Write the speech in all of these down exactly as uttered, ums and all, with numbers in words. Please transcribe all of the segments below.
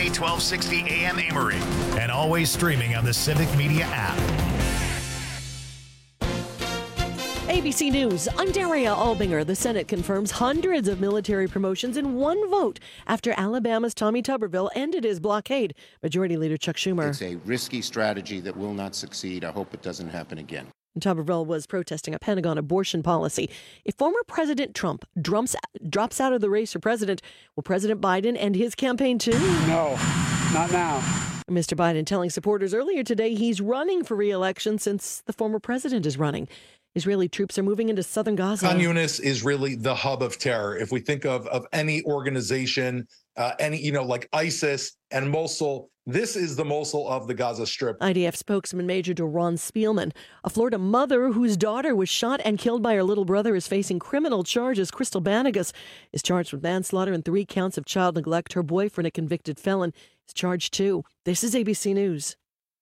K twelve sixty A M Amory, and always streaming on the Civic Media app. A B C News, I'm Daria Albinger. The Senate confirms hundreds of military promotions in one vote after Alabama's Tommy Tuberville ended his blockade. Majority Leader Chuck Schumer. It's a risky strategy that will not succeed. I hope it doesn't happen again. Tuberville was protesting a Pentagon abortion policy. If former President Trump drumps, drops out of the race for president, will President Biden end his campaign too? No, not now. Mister Biden telling supporters earlier today he's running for re-election since the former president is running. Israeli troops are moving into southern Gaza. Khan Yunis is really the hub of terror. If we think of, of any organization, uh, any, you know, like ISIS and Mosul, this is the Mosul of the Gaza Strip. I D F spokesman Major Doron Spielman. A Florida mother whose daughter was shot and killed by her little brother is facing criminal charges. Crystal Banagas is charged with manslaughter and three counts of child neglect. Her boyfriend, a convicted felon, is charged too. This is A B C News.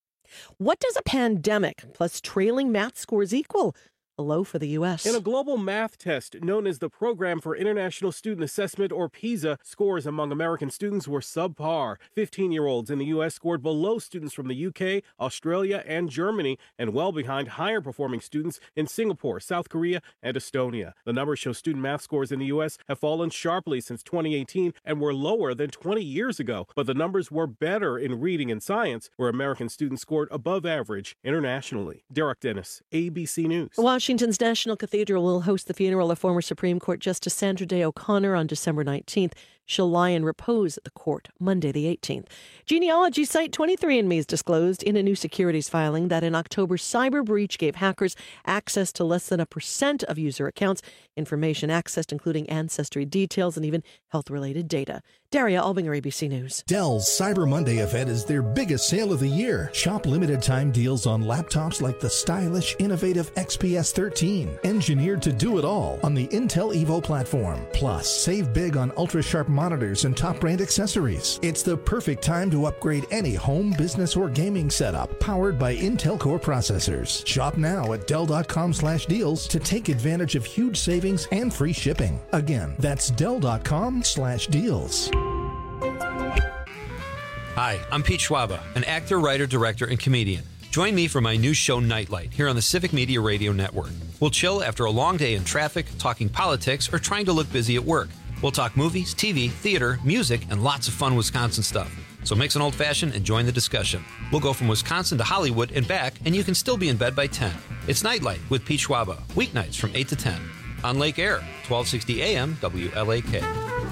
What does a pandemic plus trailing math scores equal? A low for the U S. In a global math test known as the Program for International Student Assessment, or PISA, scores among American students were subpar. fifteen-year-olds in the U S scored below students from the U K, Australia, and Germany, and well behind higher-performing students in Singapore, South Korea, and Estonia. The numbers show student math scores in the U S have fallen sharply since twenty eighteen and were lower than twenty years ago. But the numbers were better in reading and science, where American students scored above average internationally. Derek Dennis, A B C News. Washington's National Cathedral will host the funeral of former Supreme Court Justice Sandra Day O'Connor on December nineteenth. She'll lie in repose at the court Monday the eighteenth. Genealogy site twenty-three and me has disclosed in a new securities filing that an October cyber breach gave hackers access to less than a percent of user accounts, information accessed including ancestry details and even health-related data. Daria Albinger, A B C News. Dell's Cyber Monday event is their biggest sale of the year. Shop limited time deals on laptops like the stylish, innovative X P S thirteen, engineered to do it all on the Intel Evo platform. Plus, save big on ultra-sharp monitors and top brand accessories. It's the perfect time to upgrade any home, business, or gaming setup powered by Intel Core processors. Shop now at Dell.com slash deals to take advantage of huge savings and free shipping. Again, that's Dell.com slash deals. Hi, I'm Pete Schwaba, an actor, writer, director, and comedian. Join me for my new show, Nightlight, here on the Civic Media Radio Network. We'll chill after a long day in traffic, talking politics, or trying to look busy at work. We'll talk movies, T V, theater, music, and lots of fun Wisconsin stuff. So mix an old-fashioned and join the discussion. We'll go from Wisconsin to Hollywood and back, and you can still be in bed by ten. It's Nightlight with Pete Schwaba, weeknights from eight to ten. On Lake Air, twelve sixty A M W L A K.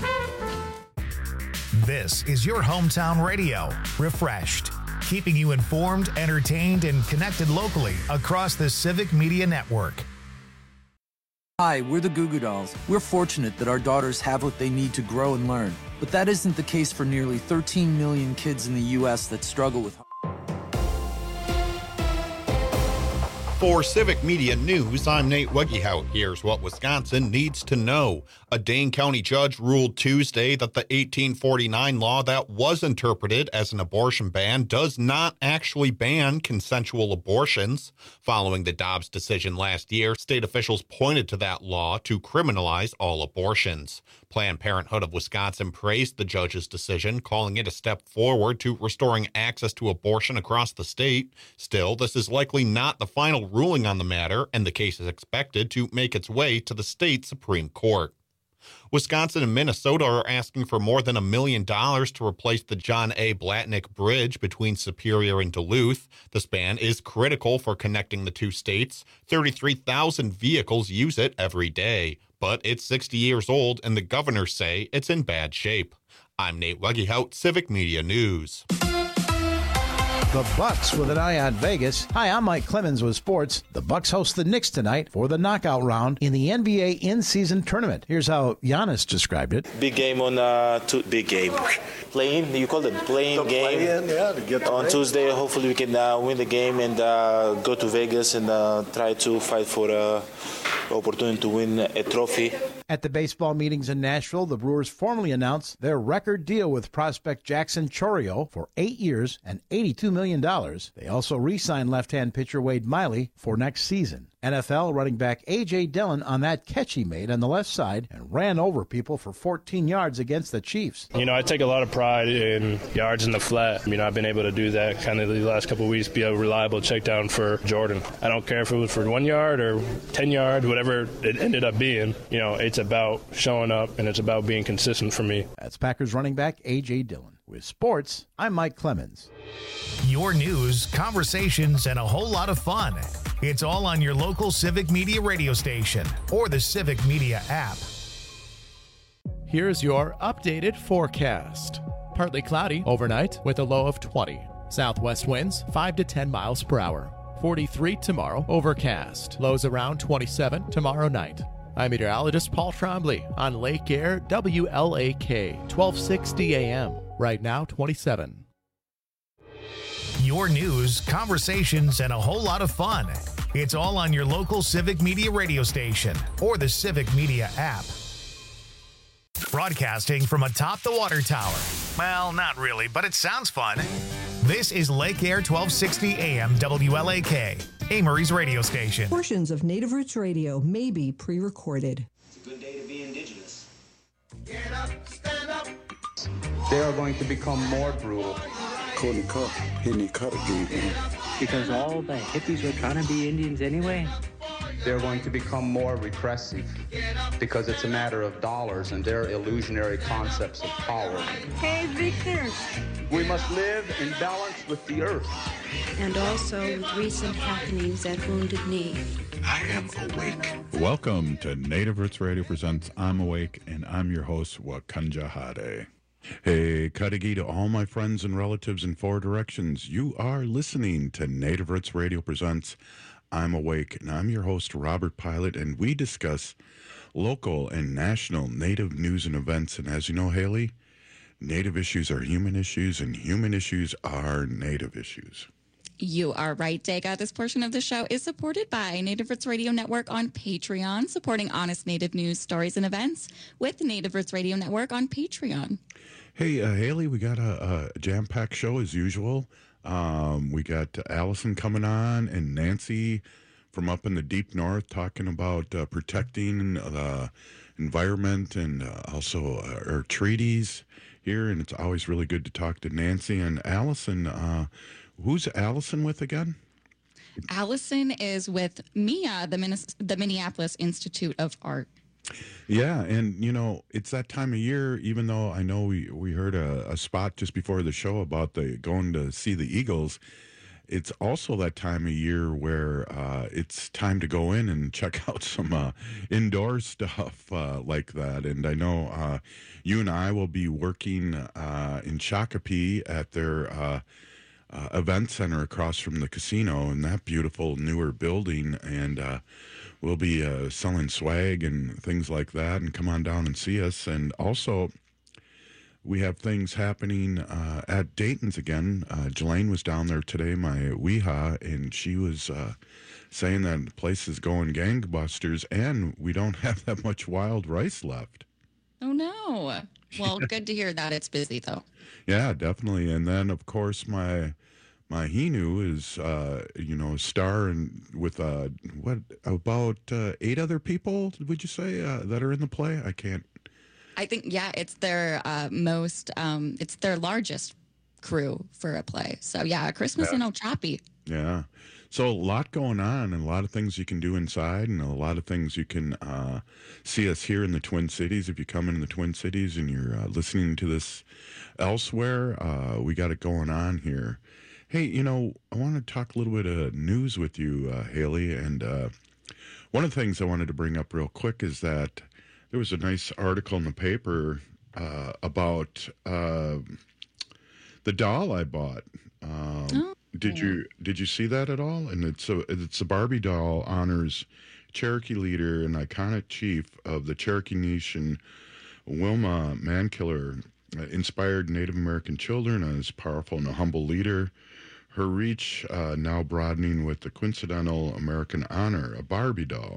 This is your hometown radio, Refreshed, keeping you informed, entertained, and connected locally across the Civic Media Network. Hi, we're the Goo Goo Dolls. We're fortunate that our daughters have what they need to grow and learn, but that isn't the case for nearly thirteen million kids in the U S that struggle with. For Civic Media News, I'm Nate Wegehout. Here's what Wisconsin needs to know. A Dane County judge ruled Tuesday that the eighteen forty-nine law that was interpreted as an abortion ban does not actually ban consensual abortions. Following the Dobbs decision last year, state officials pointed to that law to criminalize all abortions. Planned Parenthood of Wisconsin praised the judge's decision, calling it a step forward to restoring access to abortion across the state. Still, this is likely not the final ruling on the matter, and the case is expected to make its way to the state Supreme Court. Wisconsin and Minnesota are asking for more than a million dollars to replace the John A. Blatnick Bridge between Superior and Duluth. The span is critical for connecting the two states. thirty-three thousand vehicles use it every day, but it's sixty years old, and the governors say it's in bad shape. I'm Nate Wegehout, Civic Media News. The Bucks with an eye on Vegas. Hi, I'm Mike Clemens with sports. The Bucks host the Knicks tonight for the knockout round in the N B A in-season tournament. Here's how Giannis described it. Big game on uh, two, big game. Playing, you call it playing game. Play-in, yeah, to get on Tuesday. Hopefully we can uh, win the game and uh, go to Vegas and uh, try to fight for the uh, opportunity to win a trophy. At the baseball meetings in Nashville, the Brewers formally announced their record deal with prospect Jackson Chourio for eight years and eighty-two million dollars. They also re-signed left-hand pitcher Wade Miley for next season. N F L running back A J. Dillon on that catch he made on the left side and ran over people for fourteen yards against the Chiefs. You know, I take a lot of pride in yards in the flat. You know, I've been able to do that kind of the last couple of weeks, be a reliable check down for Jordan. I don't care if it was for one yard or ten yards, whatever it ended up being. You know, it's about showing up and it's about being consistent for me. That's Packers running back A J. Dillon. With sports, I'm Mike Clemens. Your news, conversations, and a whole lot of fun. It's all on your local Civic Media radio station or the Civic Media app. Here's your updated forecast. Partly cloudy overnight with a low of twenty. Southwest winds five to ten miles per hour. forty-three tomorrow, overcast. Lows around twenty-seven tomorrow night. I'm meteorologist Paul Trombley on Lake Air W L A K, twelve sixty A M. Right now, twenty-seven. Your news, conversations, and a whole lot of fun. It's all on your local Civic Media radio station or the Civic Media app. Broadcasting from atop the water tower. Well, not really, but it sounds fun. This is Lake Air twelve sixty A M W L A K, Amory's radio station. Portions of Native Roots Radio may be pre-recorded. It's a good day to be indigenous. Get up, stand up. They are going to become more brutal. Because all the hippies were trying to be Indians anyway. They're going to become more repressive because it's a matter of dollars and their illusionary concepts of power. Hey, Victor. We must live in balance with the earth. And also with recent happenings at Wounded Knee. I am awake. Welcome to Native Roots Radio presents I'm Awake, and I'm your host, Wakanja Hade. Hey, Kadagi to all my friends and relatives in four directions. You are listening to Native Roots Radio presents I'm Awake, and I'm your host, Robert Pilot, and we discuss local and national Native news and events. And as you know, Haley, Native issues are human issues, and human issues are Native issues. You are right, Dega. This portion of the show is supported by Native Roots Radio Network on Patreon, supporting honest Native news, stories, and events with Native Roots Radio Network on Patreon. Hey, uh, Haley, we got a, a jam-packed show as usual. Um, we got uh, Allison coming on and Nancy from up in the deep north talking about uh, protecting the environment and uh, also uh, our treaties here. And it's always really good to talk to Nancy and Allison. Uh, who's Allison with again? Allison is with M I A, the, Min- the Minneapolis Institute of Art. Yeah, and, you know, it's that time of year, even though I know we, we heard a, a spot just before the show about the going to see the Eagles, it's also that time of year where uh, it's time to go in and check out some uh, indoor stuff uh, like that. And I know uh, you and I will be working uh, in Shakopee at their uh, uh, event center across from the casino in that beautiful newer building, and uh we'll be uh, selling swag and things like that, and come on down and see us. And also, we have things happening uh, at Dayton's again. Uh, Jelaine was down there today, my Weeha, and she was uh, saying that the place is going gangbusters, and we don't have that much wild rice left. Oh, no. Well, good to hear that. It's busy, though. Yeah, definitely. And then, of course, my... My Hinu is, uh, you know, star and with uh, what about uh, eight other people? Would you say uh, that are in the play? I can't. I think yeah, it's their uh, most, um, it's their largest crew for a play. So yeah, Christmas yeah. in Ochopee. Yeah, so a lot going on, and a lot of things you can do inside, and a lot of things you can uh, see us here in the Twin Cities. If you come in the Twin Cities and you're uh, listening to this elsewhere, uh, we got it going on here. Hey, you know, I want to talk a little bit of news with you, uh, Haley, and uh, one of the things I wanted to bring up real quick is that there was a nice article in the paper uh, about uh, the doll I bought. Um, oh. Did you did you see that at all? And it's a it's a Barbie doll honors Cherokee leader and iconic chief of the Cherokee Nation, Wilma Mankiller, uh, inspired Native American children as powerful and a humble leader. Her reach uh, now broadening with the coincidental American honor, a Barbie doll,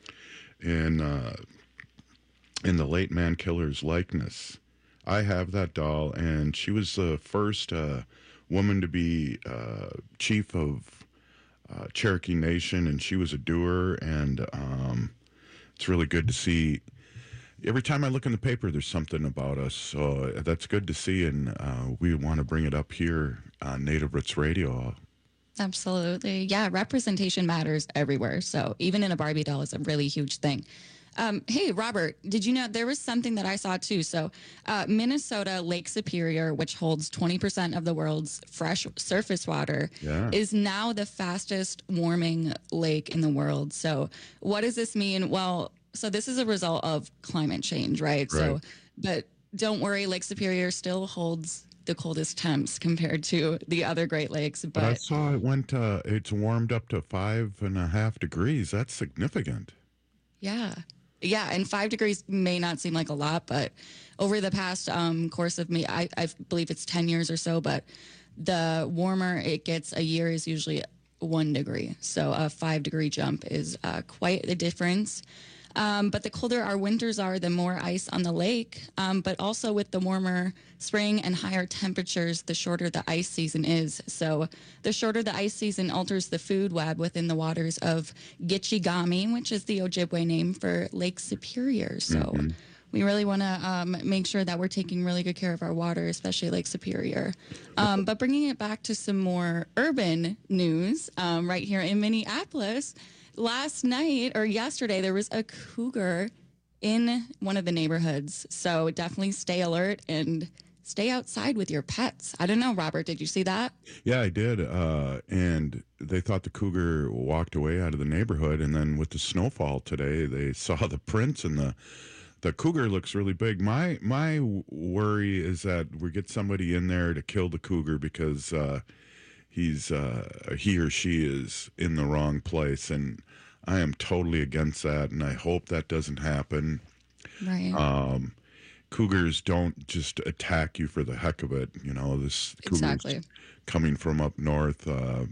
in uh, in the late Mankiller's likeness. I have that doll, and she was the first uh, woman to be uh, chief of uh, Cherokee Nation, and she was a doer, and um, it's really good to see. Every time I look in the paper, there's something about us, so that's good to see, and uh, we want to bring it up here on Native Roots Radio. Absolutely. Yeah, representation matters everywhere. So even in a Barbie doll is a really huge thing. Um, hey, Robert, did you know there was something that I saw too? So uh, Minnesota Lake Superior, which holds twenty percent of the world's fresh surface water, yeah. is now the fastest warming lake in the world. So what does this mean? Well, so this is a result of climate change, right? Right. So, but don't worry, Lake Superior still holds the coldest temps compared to the other Great Lakes. But, But I saw it went, uh, it's warmed up to five and a half degrees. That's significant. yeah. Yeah, and five degrees may not seem like a lot, but over the past um, course of me, I, I believe it's ten years or so, but the warmer it gets a year is usually one degree. So a five degree jump is uh, quite the difference. Um, but the colder our winters are, the more ice on the lake. Um, but also with the warmer spring and higher temperatures, the shorter the ice season is. So the shorter the ice season alters the food web within the waters of Gitchigami, which is the Ojibwe name for Lake Superior. So mm-hmm. we really want to um, make sure that we're taking really good care of our water, especially Lake Superior. Um, but bringing it back to some more urban news um, right here in Minneapolis, last night or yesterday, there was a cougar in one of the neighborhoods. So definitely stay alert and stay outside with your pets. I don't know, Robert, did you see that? Yeah, I did. Uh, and they thought the cougar walked away out of the neighborhood. And then with the snowfall today, they saw the prints, and the the cougar looks really big. My my worry is that we get somebody in there to kill the cougar because uh, he's uh, he or she is in the wrong place, and I am totally against that, and I hope that doesn't happen. Right. Um, cougars don't just attack you for the heck of it. You know, this exactly. cougar's coming from up north uh,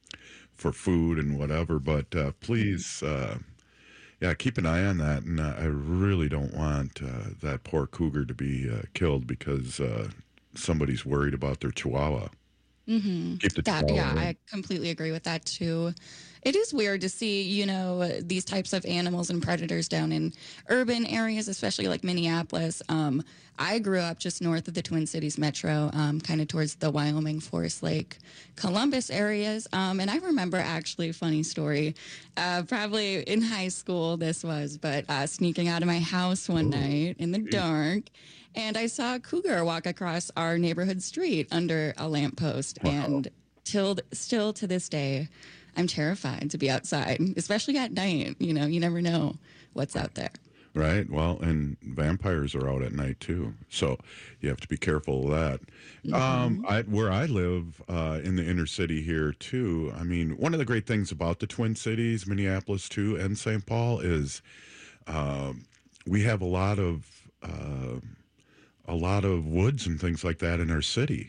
for food and whatever. But uh, please, uh, yeah, keep an eye on that. And uh, I really don't want uh, that poor cougar to be uh, killed because uh, somebody's worried about their chihuahua. Mm-hmm. Keep the that, chihuahua yeah, in. I completely agree with that too. It is weird to see, you know, these types of animals and predators down in urban areas, especially like Minneapolis. Um, I grew up just north of the Twin Cities Metro, um, kind of towards the Wyoming, Forest Lake, Columbus areas. Um, and I remember actually, funny story, uh, probably in high school this was, but uh, sneaking out of my house one Ooh. night in the dark. And I saw a cougar walk across our neighborhood street under a lamppost. Wow. And till still to this day, I'm terrified to be outside, especially at night. You know, you never know what's out there. Right. Well, and vampires are out at night too, so you have to be careful of that. Mm-hmm. Um, I, where I live uh, in the inner city here too. I mean, one of the great things about the Twin Cities, Minneapolis too, and Saint Paul is uh, we have a lot of uh, a lot of woods and things like that in our city.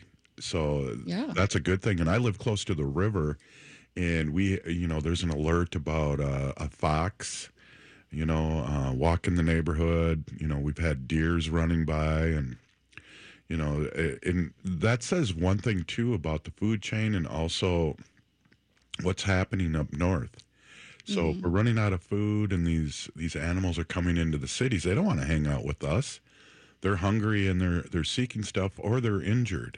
So yeah. that's a good thing. And I live close to the river. And we, you know, there's an alert about uh, a fox, you know, uh, walking the neighborhood. You know, we've had deers running by, and, you know, and that says one thing, too, about the food chain and also what's happening up north. So mm-hmm. if we're running out of food and these, these animals are coming into the cities, they don't want to hang out with us. They're hungry and they're they're seeking stuff, or they're injured.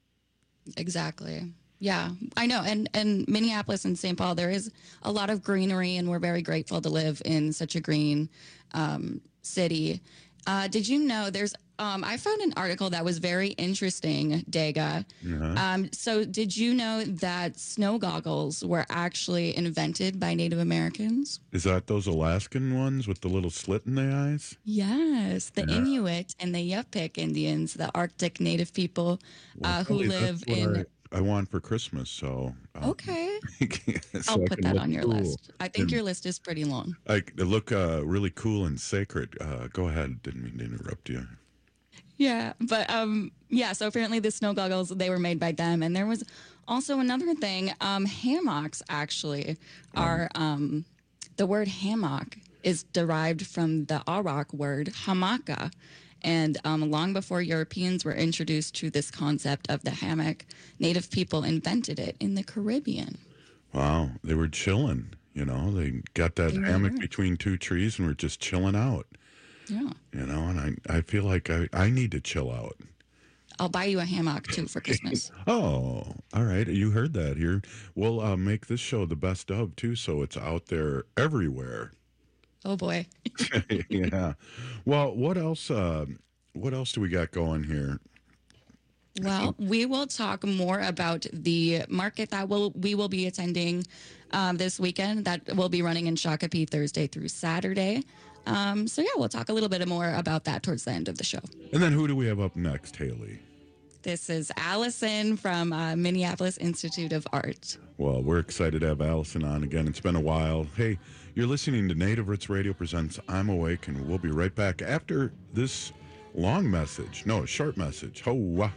Exactly. Yeah, I know. And and Minneapolis and Saint Paul, there is a lot of greenery, and we're very grateful to live in such a green um, city. Uh, did you know there's, um, I found an article that was very interesting, Dega. Uh-huh. Um, so did you know that snow goggles were actually invented by Native Americans? Is that those Alaskan ones with the little slit in the eyes? Yes, the Yeah. Inuit and the Yupik Indians, the Arctic Native people uh, who Hey, live that's what in... I, I want for Christmas, so... um, Okay. so I'll I put can that look on your cool. list. I think And your list is pretty long. I they look uh, really cool and sacred. Uh, go ahead. Didn't mean to interrupt you. Yeah, but um, yeah. So apparently, the snow goggles, they were made by them, and there was also another thing. Um, hammocks actually are um, the word hammock is derived from the Arawak word hamaka, and um, long before Europeans were introduced to this concept of the hammock, Native people invented it in the Caribbean. Wow, they were chilling. You know, they got that Mm-hmm. hammock between two trees and were just chilling out. Yeah. You know, and I, I feel like I, I need to chill out. I'll buy you a hammock too for Christmas. Oh, all right. You heard that here. We'll uh, make this show the best of, too, so it's out there everywhere. Oh, boy. Yeah. Well, what else? Uh, what else do we got going here? Well, we will talk more about the market that will we will be attending um, this weekend. That will be running in Shakopee Thursday through Saturday. Um, so yeah, we'll talk a little bit more about that towards the end of the show. And then who do we have up next, Haley? This is Allison from uh, Minneapolis Institute of Art. Well, we're excited to have Allison on again. It's been a while. Hey, you're listening to Native Roots Radio presents I'm Awake, and we'll be right back after this long message. No, short message. Ho-wah.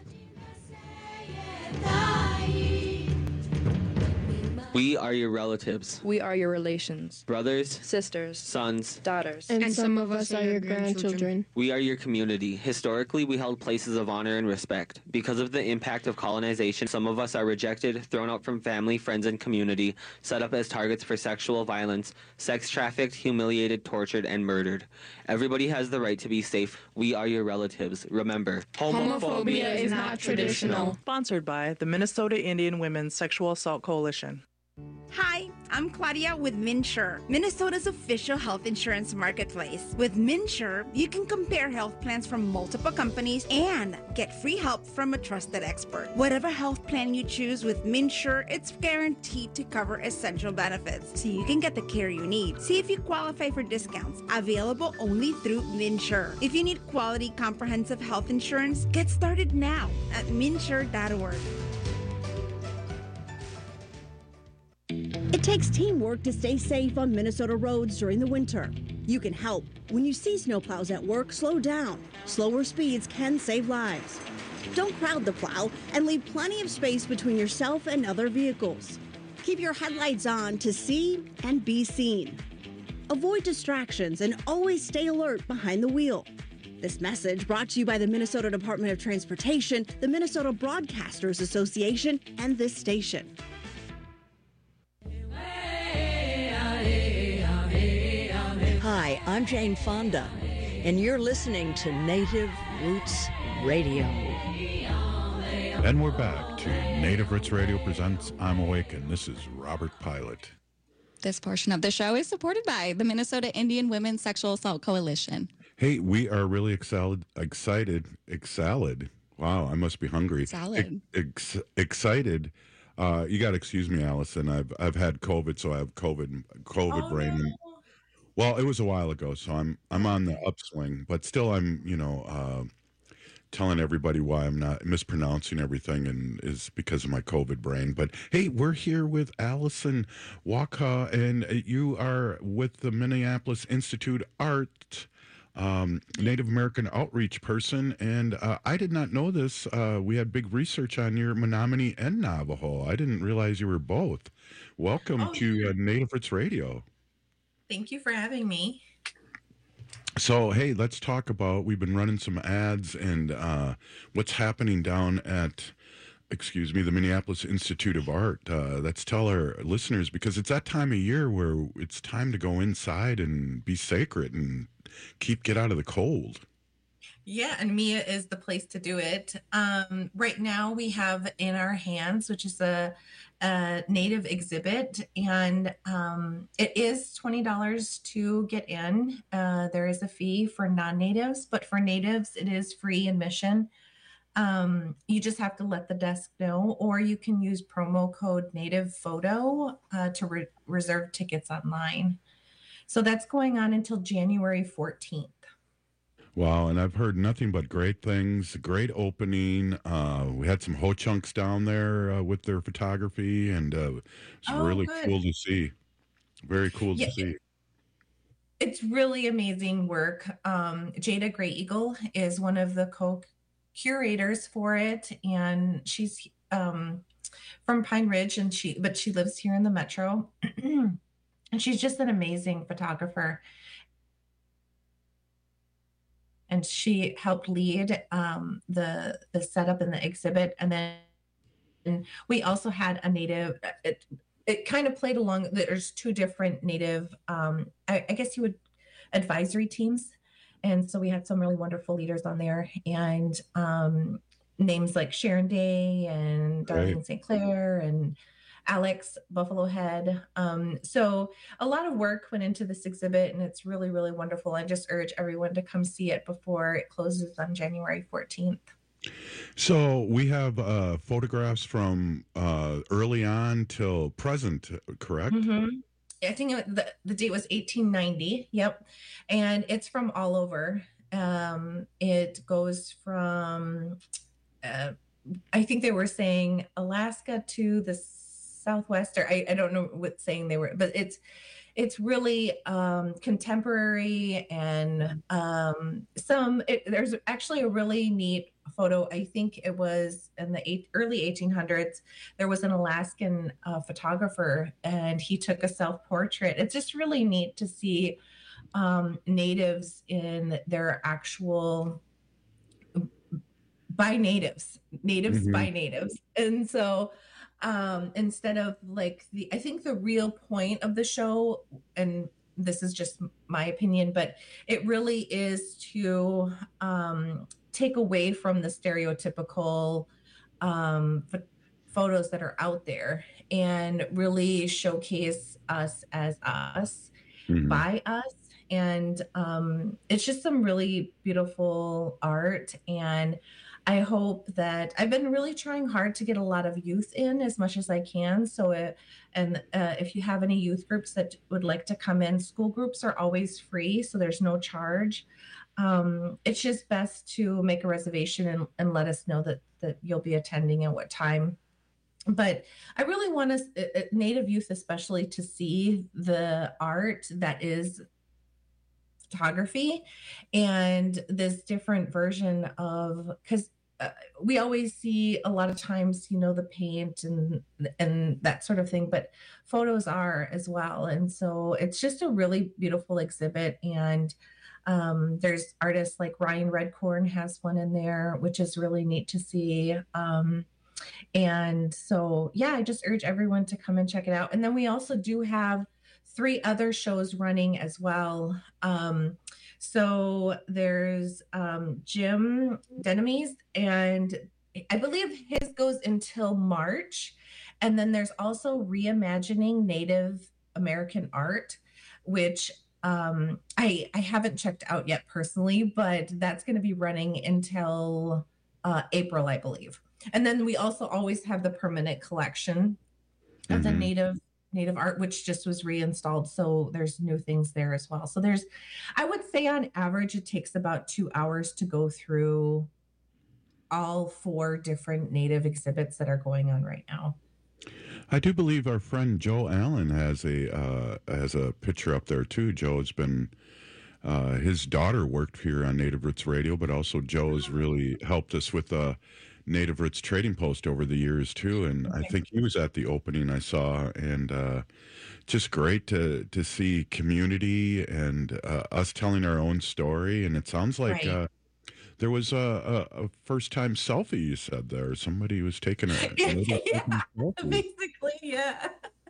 We are your relatives, We are your relations, brothers, sisters, sons. daughters, And, some of us are your grandchildren. We are your community. Historically, we held places of honor and respect. Because of the impact of colonization, some of us are rejected, thrown out from family, friends, and community, set up as targets for sexual violence, sex trafficked, humiliated, tortured, and murdered. Everybody has the right to be safe. We are your relatives. Remember, Homophobia is not traditional. Sponsored by the Minnesota Indian Women's Sexual Assault Coalition. Hi, I'm Claudia with MinSure, Minnesota's official health insurance marketplace. With MinSure, you can compare health plans from multiple companies and get free help from a trusted expert. Whatever health plan you choose with MinSure, it's guaranteed to cover essential benefits, so you can get the care you need. See if you qualify for discounts, available only through MinSure. If you need quality, comprehensive health insurance, get started now at minsure dot org. It takes teamwork to stay safe on Minnesota roads during the winter. You can help. When you see snowplows at work, slow down. Slower speeds can save lives. Don't crowd the plow and leave plenty of space between yourself and other vehicles. Keep your headlights on to see and be seen. Avoid distractions and always stay alert behind the wheel. This message brought to you by the Minnesota Department of Transportation, the Minnesota Broadcasters Association, and this station. Hi, I'm Jane Fonda, and you're listening to Native Roots Radio. And we're back to Native Roots Radio presents I'm Awake, and this is Robert Pilot. This portion of the show is supported by the Minnesota Indian Women's Sexual Assault Coalition. Hey, we are really excited, excited, excited. Wow, I must be hungry. Salad. Ex- excited. Uh, you got to excuse me, Allison. I've I've had COVID, so I have COVID COVID Oh, brain. no. Well, it was a while ago, so I'm I'm on the upswing, but still, I'm you know uh, telling everybody why I'm not mispronouncing everything, and is because of my COVID brain. But hey, we're here with Allison Waka, and you are with the Minneapolis Institute Art. Um, Native American outreach person, and uh, I did not know this. Uh, we had big research on your Menominee and Navajo. I didn't realize you were both. Welcome Oh, to uh, Native Roots Radio. Thank you for having me. So, hey, let's talk about, we've been running some ads and uh, what's happening down at, excuse me, the Minneapolis Institute of Art. Uh, let's tell our listeners, because it's that time of year where it's time to go inside and be sacred and keep get out of the cold. Yeah, and Mia is the place to do it. Um, right now we have In Our Hands, which is a, a native exhibit, and um, it is twenty dollars to get in. Uh, there is a fee for non-natives, but for natives, it is free admission. Um, you just have to let the desk know, or you can use promo code Native Photo uh, to re- reserve tickets online. So that's going on until January fourteenth. Wow, and I've heard nothing but great things. Great opening. Uh, we had some Ho-Chunks down there uh, with their photography, and uh, it's Oh, really good. cool to see. Very cool Yeah. to see. It's really amazing work. Um, Jada Gray Eagle is one of the co-curators for it, and she's um, from Pine Ridge, and she but she lives here in the metro, and she's just an amazing photographer. And she helped lead um, the the setup in the exhibit, and then we also had a native. It, it kind of played along. There's two different Native, um, I, I guess you would, advisory teams. And so we had some really wonderful leaders on there, and um, names like Sharon Day and Darlene Right. Saint Clair and Alex Buffalo Head. Um, so a lot of work went into this exhibit, and it's really, really wonderful. I just urge everyone to come see it before it closes on January fourteenth. So we have uh, photographs from uh, early on till present, correct? Mm-hmm. I think it, the, the date was eighteen ninety. Yep. And it's from all over. Um, it goes from, uh, I think they were saying Alaska to the Southwest, or I, I don't know what saying they were, but it's, it's really um, contemporary, and um, some, it, there's actually a really neat photo. I think it was in the eight, early eighteen hundreds. There was an Alaskan uh, photographer, and he took a self-portrait. It's just really neat to see um, natives in their actual, by natives, natives Mhm. by natives. And so um, instead of like the, I think the real point of the show, and this is just my opinion, but it really is to um, take away from the stereotypical um, ph- photos that are out there, and really showcase us as us, Mhm. by us. And um, it's just some really beautiful art. And I hope that I've been really trying hard to get a lot of youth in as much as I can. So, it, and uh, if you have any youth groups that would like to come in, school groups are always free, so there's no charge. Um, it's just best to make a reservation and, and let us know that, that you'll be attending and what time. But I really want us, uh, uh, Native youth especially, to see the art that is photography, and this different version of, because uh, we always see a lot of times, you know, the paint and and that sort of thing, but photos are as well. And so it's just a really beautiful exhibit. And um, there's artists like Ryan Redcorn has one in there, which is really neat to see. Um, and so, yeah, I just urge everyone to come and check it out. And then we also do have three other shows running as well. Um, so there's um, Jim Denemes, and I believe his goes until March. And then there's also Reimagining Native American Art, which um, I, I haven't checked out yet personally, but that's going to be running until uh, April, I believe. And then we also always have the permanent collection of the Mhm. native native art, which just was reinstalled. So there's new things there as well. So there's, I would say on average, it takes about two hours to go through all four different native exhibits that are going on right now. I do believe our friend Joe Allen has a uh, has a picture up there too. Joe's been uh, his daughter worked here on Native Roots Radio, but also Joe has really helped us with the Native Roots Trading Post over the years too. And I think he was at the opening I saw, and uh, just great to to see community and uh, us telling our own story. And it sounds like Right. uh, there was a, a, a first time selfie you said there. Somebody was taking a, a little Yeah, selfie. basically, yeah.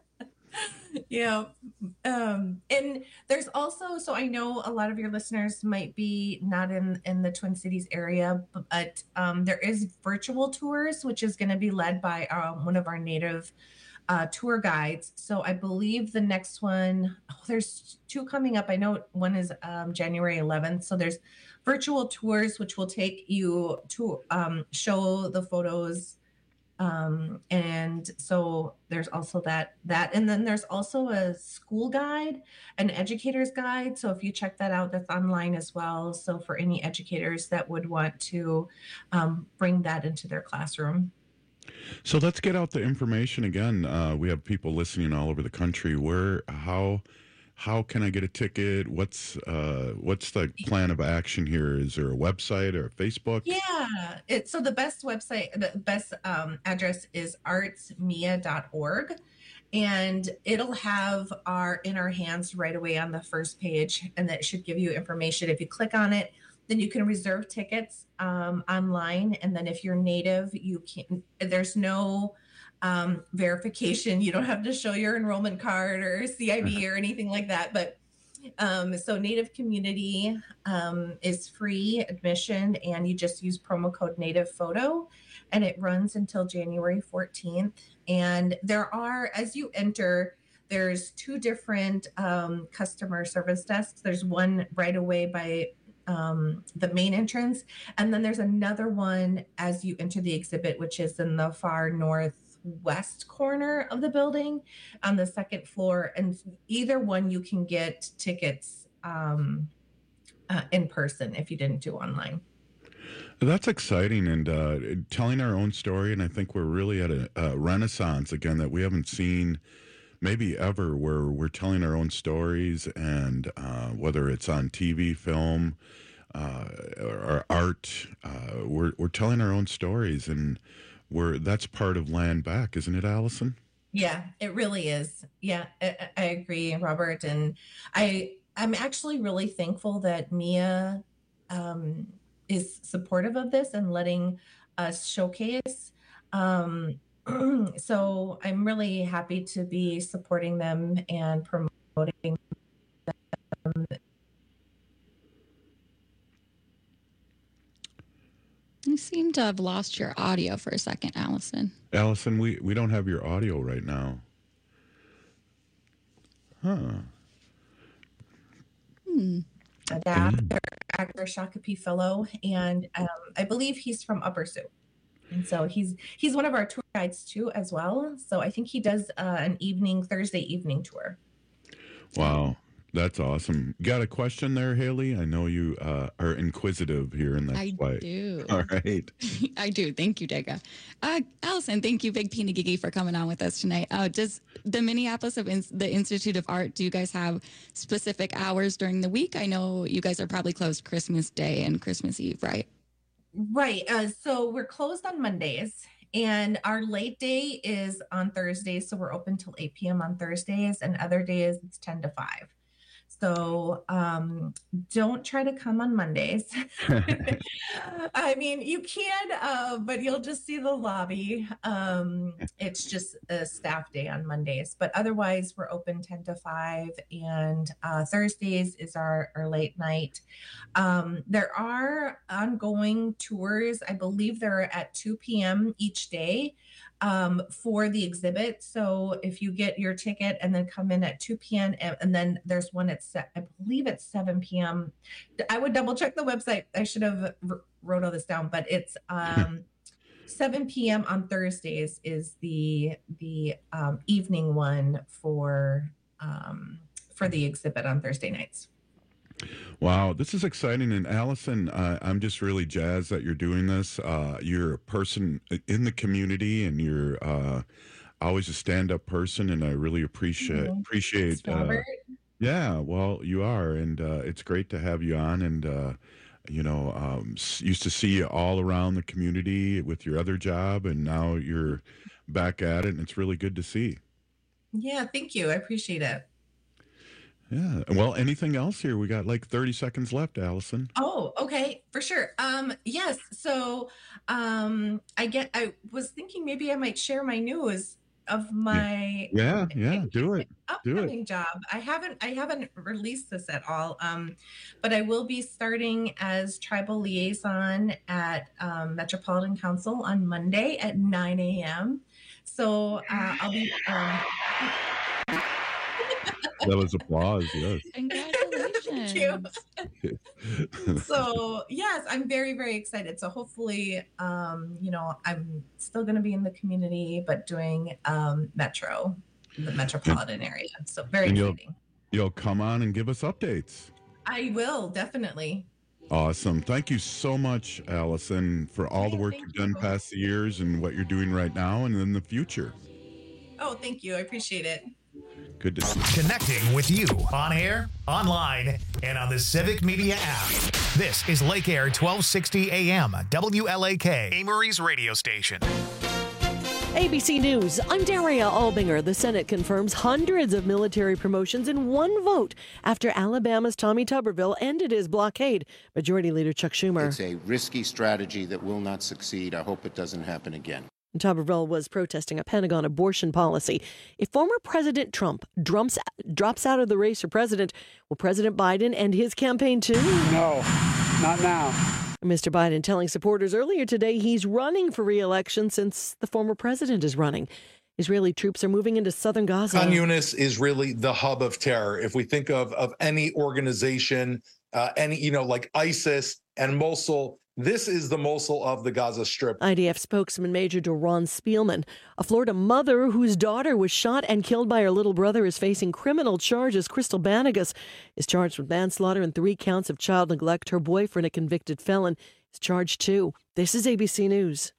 Yeah. Um, and there's also, so I know a lot of your listeners might be not in, in the Twin Cities area, but um, there is virtual tours, which is going to be led by um, one of our native uh, tour guides. So I believe the next one, oh, there's two coming up. I know one is um, January eleventh. So there's virtual tours, which will take you to um, show the photos. Um, and so there's also that, that, and then there's also a school guide, an educator's guide. So if you check that out, that's online as well. So for any educators that would want to um, bring that into their classroom. So let's get out the information again. Uh, we have people listening all over the country. Where, how, how can I get a ticket? What's, uh, what's the plan of action here? Is there a website or a Facebook? Yeah. It, so the best website, the best um, address is arts mia dot org. And it'll have our In Our Hands right away on the first page. And that should give you information. If you click on it, then you can reserve tickets um, online. And then if you're native, you can, there's no um, verification. You don't have to show your enrollment card or C I B or anything like that. But um, so Native Community um, is free admission, and you just use promo code Native Photo, and it runs until January fourteenth. And there are, as you enter, there's two different um, customer service desks. There's one right away by um, the main entrance, and then there's another one as you enter the exhibit, which is in the far northwest corner of the building on the second floor. And either one you can get tickets um, uh, in person if you didn't do online. That's exciting, and uh, telling our own story. And I think we're really at a, a renaissance again that we haven't seen maybe ever, where we're telling our own stories, and uh, whether it's on T V, film, uh, or art, uh, we're we're telling our own stories, and we're that's part of Land Back, isn't it, Allison? Yeah, it really is. Yeah, I, I agree, Robert, and I I'm actually really thankful that Mia um, is supportive of this and letting us showcase. Um, So I'm really happy to be supporting them and promoting them. You seem to have lost your audio for a second, Allison. Allison, we, we don't have your audio right now. Huh. Hmm. Actor, actor Shakopee Fellow, and um, I believe he's from Upper Sioux. And so he's he's one of our tour guides too as well. So I think he does uh, an evening, Thursday evening tour. Wow, that's awesome. Got a question there, Haley? I know you uh, are inquisitive here, and that's I why. do. All right. I do. Thank you, Dega. Uh, Allison, thank you, Big Peanut Gigi, for coming on with us tonight. Uh, does the Minneapolis of In- the Institute of Art, do you guys have specific hours during the week? I know you guys are probably closed Christmas Day and Christmas Eve, right? Right. Uh, so we're closed on Mondays, and our late day is on Thursdays. So we're open till eight p.m. on Thursdays, and other days it's ten to five. So um, don't try to come on Mondays. I mean, you can, uh, but you'll just see the lobby. Um, it's just a staff day on Mondays, but otherwise we're open ten to five, and uh, Thursdays is our, our late night. Um, there are ongoing tours. I believe they're at two p.m. each day um, for the exhibit. So if you get your ticket and then come in at two p.m. and, and then there's one at, se- I believe it's seven p.m. I would double check the website. I should have r- wrote all this down, but it's um, seven p.m. on Thursdays is the the um, evening one for um, for the exhibit on Thursday nights. Wow, this is exciting. And Allison, uh, I'm just really jazzed that you're doing this. Uh, you're a person in the community, and you're uh, always a stand-up person, and I really appreciate mm-hmm. appreciate. Uh, yeah, well, you are, and uh, it's great to have you on. And uh, you know, um, used to see you all around the community with your other job, and now you're back at it, and it's really good to see. Yeah, thank you. I appreciate it. Yeah. Well, anything else here? We got like thirty seconds left, Allison. Oh, okay, for sure. Um, yes. So, um, I get. I was thinking maybe I might share my news of my yeah, yeah. Do it. upcoming Do it. job. I haven't. I haven't released this at all. Um, but I will be starting as tribal liaison at um, Metropolitan Council on Monday at nine a.m. So uh, I'll be. Um, That was applause, yes. Congratulations. Thank you. So, yes, I'm very, very excited. So hopefully, um, you know, I'm still going to be in the community, but doing um, Metro, the metropolitan area. So very and exciting. You'll, you'll come on and give us updates. I will, definitely. Awesome. Thank you so much, Allison, for all the work you've done past the years and what you're doing right now and in the future. Oh, thank you. I appreciate it. Good to see. Connecting with you on air, online, and on the Civic Media app. This is Lake Air twelve sixty A M, W L A K, Amory's radio station. A B C News, I'm Daria Albinger. The Senate confirms hundreds of military promotions in one vote after Alabama's Tommy Tuberville ended his blockade. Majority Leader Chuck Schumer. It's a risky strategy that will not succeed. I hope it doesn't happen again. Tuberville was protesting a Pentagon abortion policy. If former President Trump drumps, drops out of the race for president, will President Biden end his campaign too? No, not now. Mister Biden telling supporters earlier today he's running for re-election since the former president is running. Israeli troops are moving into southern Gaza. Khan Yunis is really the hub of terror. If we think of, of any organization, uh, any, you know, like ISIS and Mosul, this is the Mosul of the Gaza Strip. I D F spokesman Major Doron Spielman. A Florida mother whose daughter was shot and killed by her little brother is facing criminal charges. Crystal Banegas is charged with manslaughter and three counts of child neglect. Her boyfriend, a convicted felon, is charged too. This is A B C News.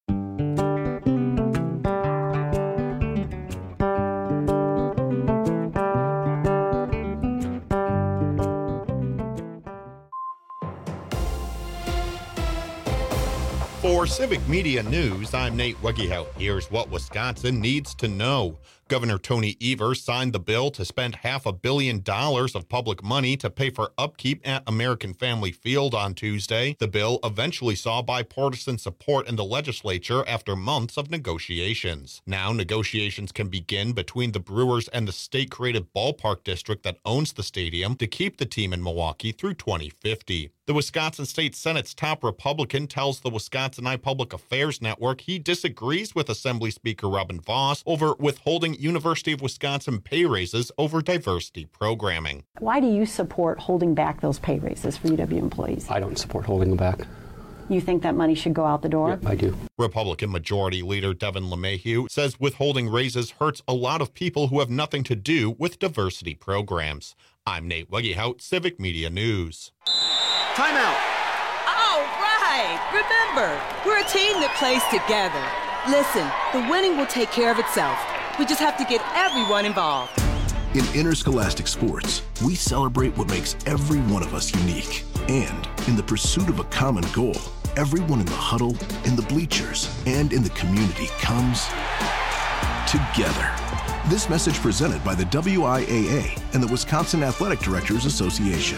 For Civic Media News, I'm Nate Wegehout. Here's what Wisconsin needs to know. Governor Tony Evers signed the bill to spend half a billion dollars of public money to pay for upkeep at American Family Field on Tuesday. The bill eventually saw bipartisan support in the legislature after months of negotiations. Now negotiations can begin between the Brewers and the state-created ballpark district that owns the stadium to keep the team in Milwaukee through twenty fifty. The Wisconsin State Senate's top Republican tells the Wisconsinite Public Affairs Network he disagrees with Assembly Speaker Robin Vos over withholding University of Wisconsin pay raises over diversity programming. Why do you support holding back those pay raises for U W employees? I don't support holding them back. You think that money should go out the door? Yep, I do. Republican Majority Leader Devin LeMahieu says withholding raises hurts a lot of people who have nothing to do with diversity programs. I'm Nate Wegehout, Civic Media News. Timeout. All right. Remember, we're a team that plays together. Listen, the winning will take care of itself. We just have to get everyone involved. In interscholastic sports, we celebrate what makes every one of us unique. And in the pursuit of a common goal, everyone in the huddle, in the bleachers, and in the community comes together. This message presented by the W I A A and the Wisconsin Athletic Directors Association.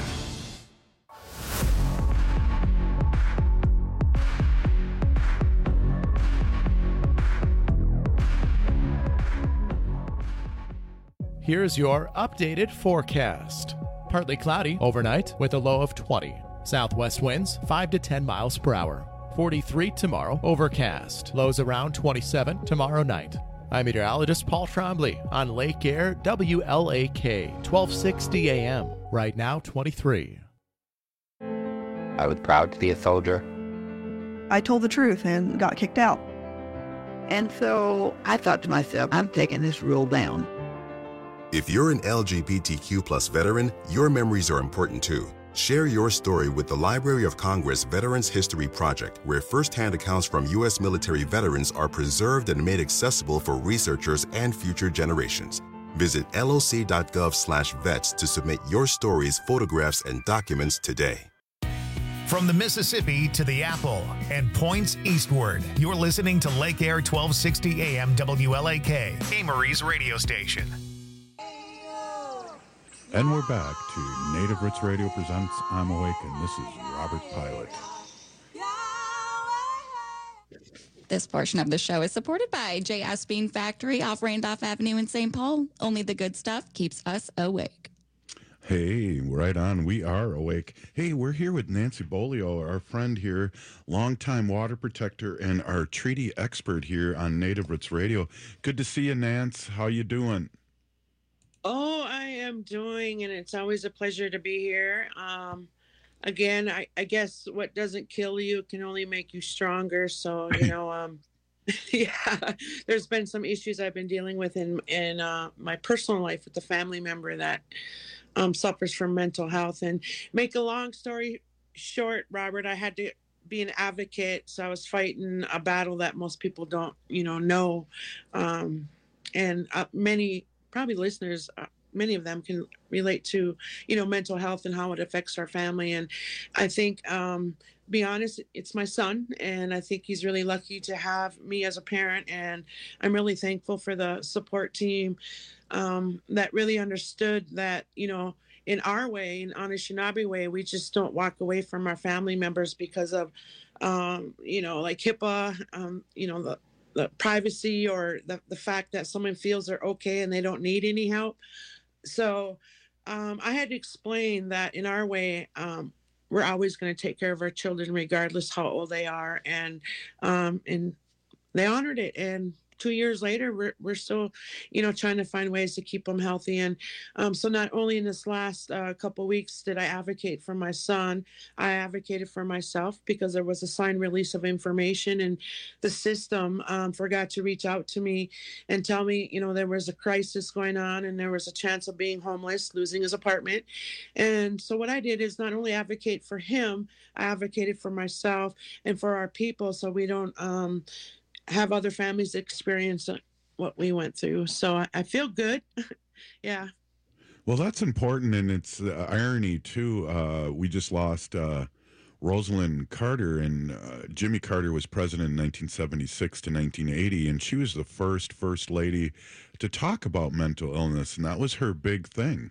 Here's your updated forecast. Partly cloudy overnight with a low of twenty. Southwest winds five to ten miles per hour. forty-three tomorrow, overcast. Lows around twenty-seven tomorrow night. I'm meteorologist Paul Trombley on Lake Air W L A K, twelve sixty A M. Right now, twenty-three. I was proud to be a soldier. I told the truth and got kicked out. And so I thought to myself, I'm taking this rule down. If you're an L G B T Q plus veteran, your memories are important too. Share your story with the Library of Congress Veterans History Project, where firsthand accounts from U S military veterans are preserved and made accessible for researchers and future generations. Visit loc.gov slash vets to submit your stories, photographs, and documents today. From the Mississippi to the Apple and points eastward, you're listening to Lake Air twelve sixty A M W L A K, Amory's radio station. And we're back to Native Roots Radio presents I'm Awake, and this is Robert Pilot. This portion of the show is supported by J S Bean Factory off Randolph Avenue in Saint Paul. Only the good stuff keeps us awake. Hey, right on. We are awake. Hey, we're here with Nancy Bolio, our friend here, longtime water protector and our treaty expert here on Native Roots Radio. Good to see you, Nance. How you doing? Oh, I am doing, and it's always a pleasure to be here. Um, again, I, I guess what doesn't kill you can only make you stronger. So, you know, um, yeah, there's been some issues I've been dealing with in, in uh, my personal life with a family member that um, suffers from mental health. And make a long story short, Robert, I had to be an advocate. So I was fighting a battle that most people don't, you know, know. Um, and uh, many probably listeners, uh, many of them can relate to, you know, mental health and how it affects our family. And I think, um, be honest, it's my son, and I think he's really lucky to have me as a parent. And I'm really thankful for the support team um, that really understood that, you know, in our way, in Anishinaabe way, we just don't walk away from our family members because of, um, you know, like HIPAA, um, you know, the the privacy or the, the fact that someone feels they're okay and they don't need any help. So um, I had to explain that in our way, um, we're always going to take care of our children regardless how old they are. And um, and they honored it. And two years later, we're, we're still, you know, trying to find ways to keep them healthy. And um, so not only in this last uh, couple weeks did I advocate for my son, I advocated for myself because there was a signed release of information, and the system um, forgot to reach out to me and tell me, you know, there was a crisis going on and there was a chance of being homeless, losing his apartment. And so what I did is not only advocate for him, I advocated for myself and for our people so we don't um, have other families experience what we went through. So I, I feel good. Yeah. Well, that's important, and it's uh, irony too. Uh, we just lost uh, Rosalind Carter, and uh, Jimmy Carter was president in nineteen seventy-six to nineteen eighty, and she was the first first lady to talk about mental illness, and that was her big thing.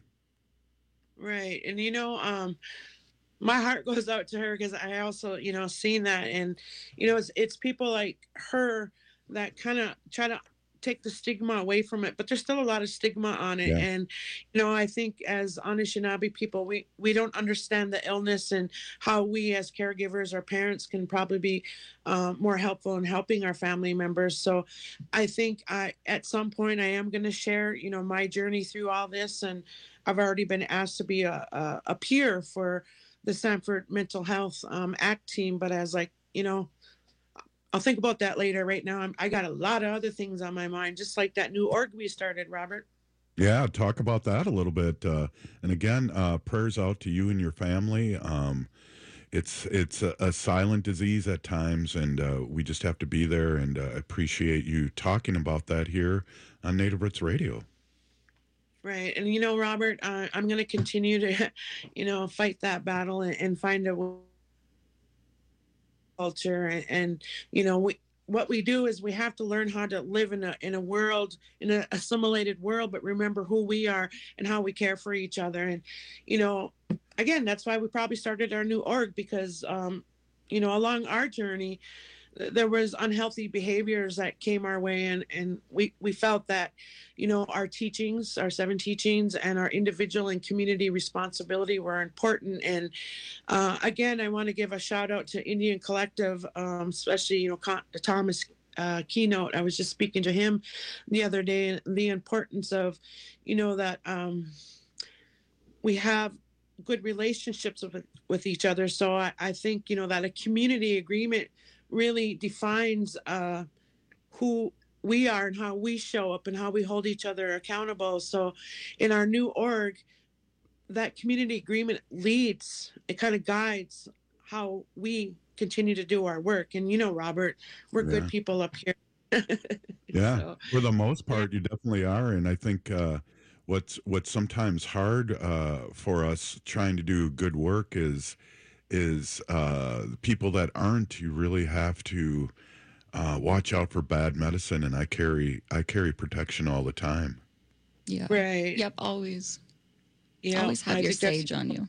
Right, and you know, um, my heart goes out to her because I also, you know, seen that, and you know, it's it's people like her that kind of try to take the stigma away from it, but there's still a lot of stigma on it. Yeah. And you know, I think as Anishinaabe people, we we don't understand the illness and how we as caregivers or parents can probably be uh, more helpful in helping our family members. So I think I at some point I am going to share, you know, my journey through all this, and I've already been asked to be a a, a peer for the Sanford Mental Health um, Act team, but as like, you know, I'll think about that later. Right now, I'm, I got a lot of other things on my mind, just like that new org we started, Robert. Yeah, talk about that a little bit. Uh, and again, uh, prayers out to you and your family. Um, it's it's a, a silent disease at times, and uh, we just have to be there, and uh, appreciate you talking about that here on Native Roots Radio. Right. And, you know, Robert, uh, I'm going to continue to, you know, fight that battle and, and find a culture. And, and, you know, we, what we do is we have to learn how to live in a in a world, in an assimilated world, but remember who we are and how we care for each other. And, you know, again, that's why we probably started our new org, because, um, you know, along our journey, there was unhealthy behaviors that came our way, and and we we felt that, you know, our teachings, our seven teachings, and our individual and community responsibility were important. And uh, again, I want to give a shout out to Indian Collective, um, especially, you know, Con- Thomas uh, Keynote. I was just speaking to him the other day, and the importance of, you know, that um, we have good relationships with with each other. So I, I think, you know, that a community agreement really defines uh, who we are and how we show up and how we hold each other accountable. So in our new org, that community agreement leads, it kind of guides how we continue to do our work. And, you know, Robert, we're yeah. good people up here. Yeah, so, for the most part, you definitely are. And I think uh, what's, what's sometimes hard uh, for us trying to do good work is is uh, people that aren't, you really have to uh, watch out for bad medicine. And I carry, I carry protection all the time. Yeah. Right. Yep. Always. Yeah. Always have I your think sage on you.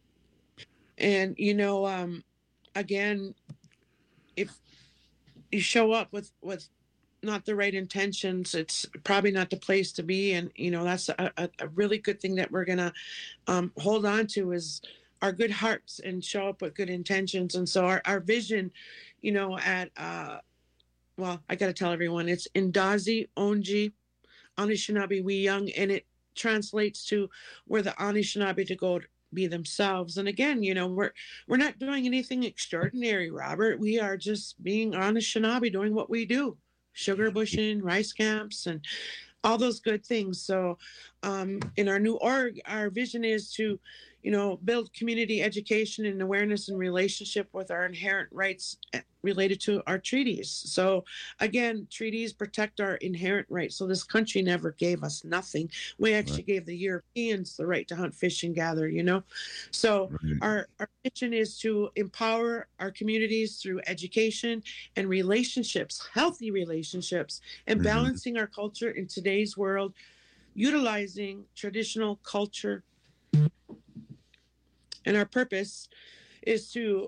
And, you know, um, again, if you show up with, with not the right intentions, it's probably not the place to be. And, you know, that's a, a, a really good thing that we're going to um, hold on to is our good hearts and show up with good intentions. And so our, our vision, you know, at, uh, well, I got to tell everyone, it's Ndazi Onji Anishinaabe We Young, and it translates to where the Anishinaabe to go be themselves. And again, you know, we're, we're not doing anything extraordinary, Robert. We are just being Anishinaabe, doing what we do, sugar bushing, rice camps, and all those good things. So um, in our new org, our vision is to, you know, build community education and awareness and relationship with our inherent rights related to our treaties. So again, treaties protect our inherent rights. So this country never gave us nothing. We actually right. gave the Europeans the right to hunt, fish, and gather, you know? So right. our, our mission is to empower our communities through education and relationships, healthy relationships, and mm-hmm. balancing our culture in today's world, utilizing traditional culture. And our purpose is to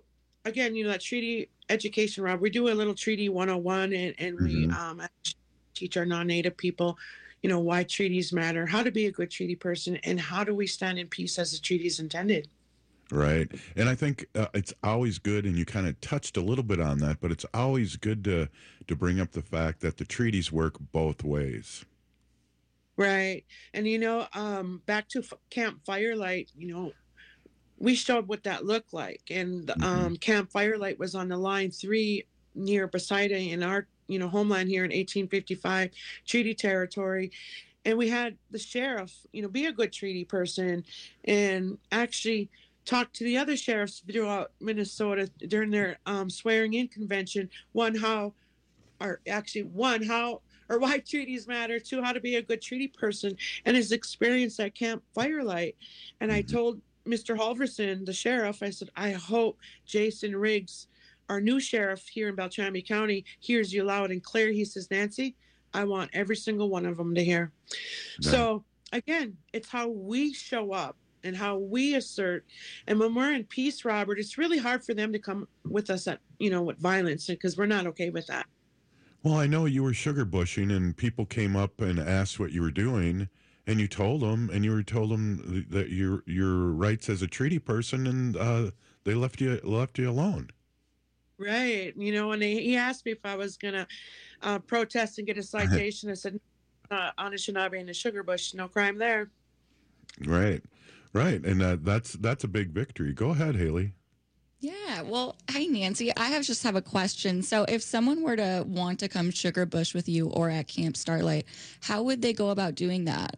again, you know, that treaty education, Rob, we do a little treaty one oh one, and, and we Mhm. um, teach our non-native people, you know, why treaties matter, how to be a good treaty person, and how do we stand in peace as the treaty is intended. Right. And I think uh, it's always good, and you kind of touched a little bit on that, but it's always good to to bring up the fact that the treaties work both ways. Right. And, you know, um, back to F- Camp Firelight, you know, we showed what that looked like. And Mm-hmm. um, Camp Firelight was on the line three near Poseida in our, you know, homeland here in eighteen fifty-five treaty territory. And we had the sheriff, you know, be a good treaty person and actually talk to the other sheriffs throughout Minnesota during their um, swearing in convention. One, how, or actually one, how, or why treaties matter, two, how to be a good treaty person, and his experience at Camp Firelight. And I told Mister Halverson, the sheriff, I said, I hope Jason Riggs, our new sheriff here in Beltrami County, hears you loud and clear. He says, Nancy, I want every single one of them to hear. Right. So again, it's how we show up and how we assert. And when we're in peace, Robert, it's really hard for them to come with us at, you know, with violence, because we're not okay with that. Well, I know you were sugar bushing, and people came up and asked what you were doing, and you told them, and you were told them that your your rights as a treaty person, and uh, they left you left you alone. Right. You know, and he, he asked me if I was going to uh, protest and get a citation. I said, uh, Anishinaabe and the sugar bush, no crime there. Right, right, and uh, that's that's a big victory. Go ahead, Haley. Yeah, well, hi, Nancy. I have just have a question. So if someone were to want to come sugar bush with you or at Camp Starlight, how would they go about doing that?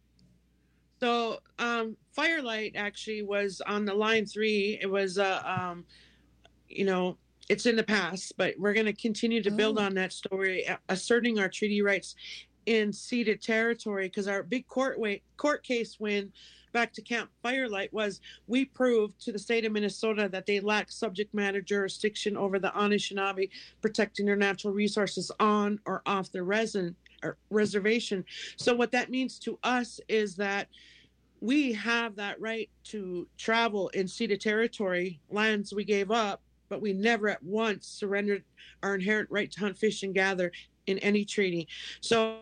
So um, Firelight actually was on the line three. It was, uh, um, you know, it's in the past, but we're going to continue to build on that story, a- asserting our treaty rights in ceded territory, because our big court wait, court case win back to Camp Firelight was we proved to the state of Minnesota that they lack subject matter jurisdiction over the Anishinaabe, protecting their natural resources on or off their resin, or reservation. So what that means to us is that we have that right to travel in ceded territory, lands we gave up, but we never at once surrendered our inherent right to hunt, fish, and gather in any treaty. So